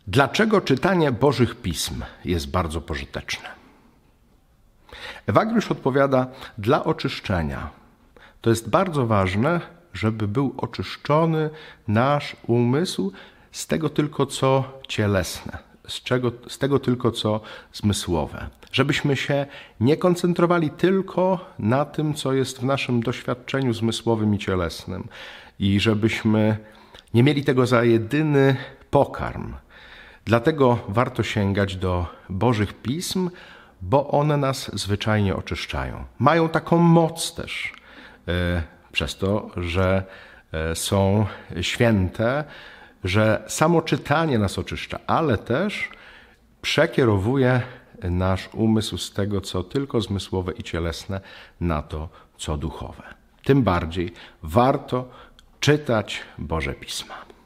Dlaczego czytanie Bożych Pism jest bardzo pożyteczne? Ewagriusz odpowiada, dla oczyszczenia. To jest bardzo ważne, żeby był oczyszczony nasz umysł z tego tylko, co cielesne, z tego tylko, co zmysłowe. Żebyśmy się nie koncentrowali tylko na tym, co jest w naszym doświadczeniu zmysłowym i cielesnym i żebyśmy nie mieli tego za jedyny pokarm. Dlatego warto sięgać do Bożych Pism, bo one nas zwyczajnie oczyszczają. Mają taką moc też, przez to, że są święte, że samo czytanie nas oczyszcza, ale też przekierowuje nasz umysł z tego, co tylko zmysłowe i cielesne, na to, co duchowe. Tym bardziej warto czytać Boże Pisma.